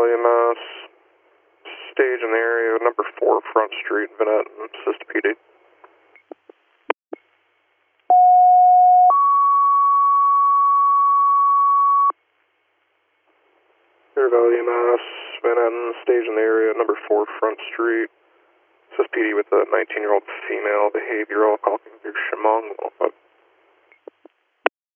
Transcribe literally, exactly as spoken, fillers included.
Valley E M S, stage in the area, number four Front Street, Vanette, assist P D. Clear Valley E M S, Manhattan, stage in the area, number four Front Street, assist P D with a nineteen-year-old female behavioral, coughing through Chemung.